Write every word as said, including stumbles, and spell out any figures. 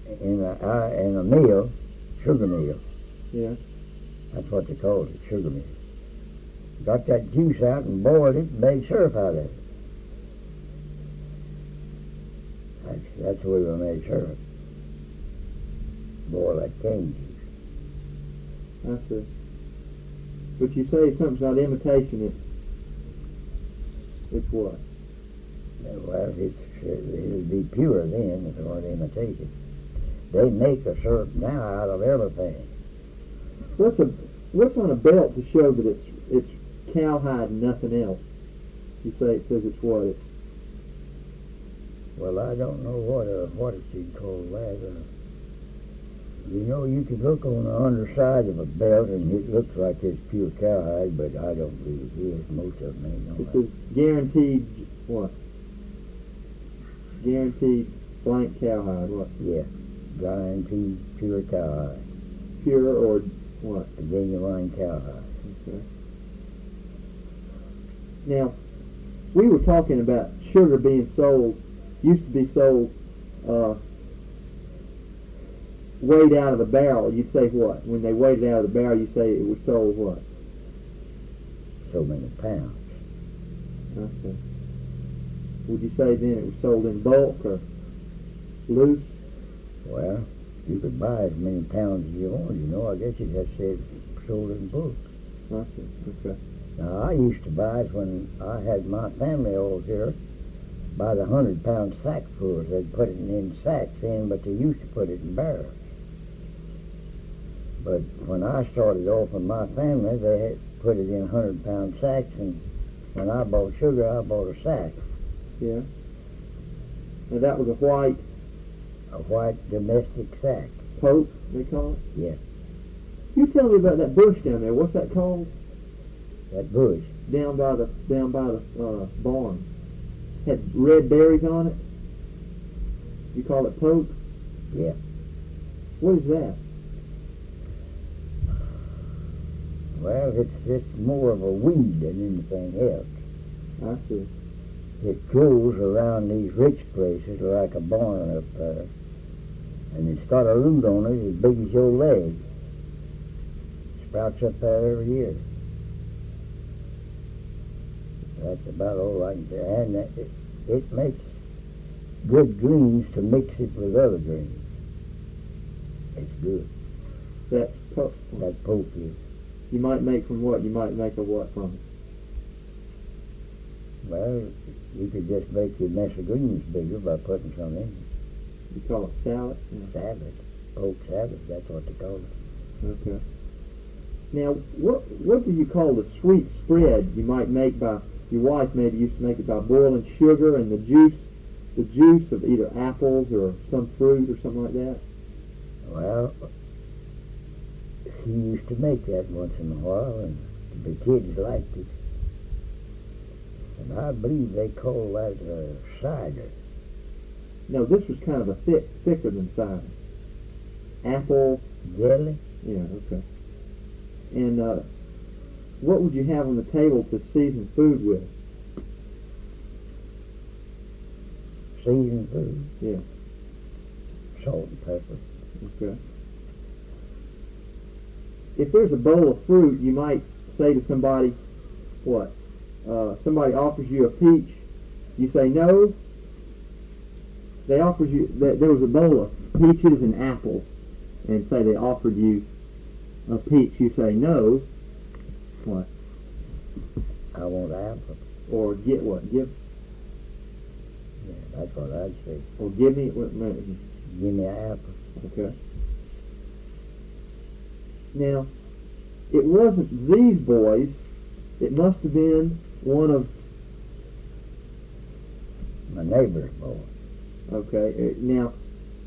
in a, uh, in a mill, sugar mill. Yeah. That's what they called it, sugar mill. Got that juice out and boiled it and made syrup out of it. That's, that's the way we made syrup. Boil that cane juice. I see. But you say something's not imitation. It. It's what? Well, it's, it would be pure then if it weren't imitated. They make a syrup now out of everything. What's a what's on a belt to show that it's it's cowhide and nothing else? You say it says it's what? It's, well, I don't know what uh, what it should call that. Uh, you know, you could look on the underside of a belt and it looks like it's pure cowhide, but I don't believe it is. Most of them ain't no. It says guaranteed what? Guaranteed blank cowhide. What? Yeah, guaranteed pure cowhide. Pure or what? A genuine cowhide. Okay. Now, we were talking about sugar being sold, used to be sold uh, weighed out of the barrel. You'd say what? When they weighed it out of the barrel, you say it was sold what? So many pounds. Okay. Would you say then it was sold in bulk or loose? Well, you could buy as many pounds as you want, you know. I guess you just said sold in bulk. Okay. Okay. Now, I used to buy it when I had my family over here, by the hundred pound sackfuls. They'd put it in sacks in, but they used to put it in barrels. But when I started off with my family, they had put it in hundred pound sacks, and when I bought sugar, I bought a sack. Yeah. And that was a white... A white domestic sack. Poke, they call it? Yeah. You tell me about that bush down there. What's that called? That bush? Down by the down by the uh, barn. Had red berries on it. You call it poke? Yeah. What is that? Well, it's just more of a weed than anything else. I see. It grows around these rich places like a barn up there. And it's got a root on it as big as your leg. Sprouts up there every year. That's about all I can say. And it, it makes good greens to mix it with other greens. It's good. That poke. That poke is. You might make from what? You might make a what from it? Well, you could just make your mess of greens bigger by putting some in. You call it salad? Yeah. Salad. Poke salad, that's what they call it. Okay. Now, what what do you call the sweet spread you might make by, your wife maybe used to make it by boiling sugar and the juice, the juice of either apples or some fruit or something like that? Well, she used to make that once in a while, and the kids liked it. And I believe they call that uh, cider. No, this was kind of a thick, thicker than cider. Apple. Jelly? Yeah, okay. And uh, what would you have on the table to season food with? Seasoned food? Yeah. Salt and pepper. Okay. If there's a bowl of fruit, you might say to somebody, what? Uh, somebody offers you a peach. You say no. They offered you, there was a bowl of peaches and apples, and say they offered you a peach. You say no. What? I want apple. Or get what? Give. Yeah, that's what I'd say. Or give me. What, Give me an apple. Okay. Now, it wasn't these boys. It must have been one of my neighbor's boy. Okay. Now,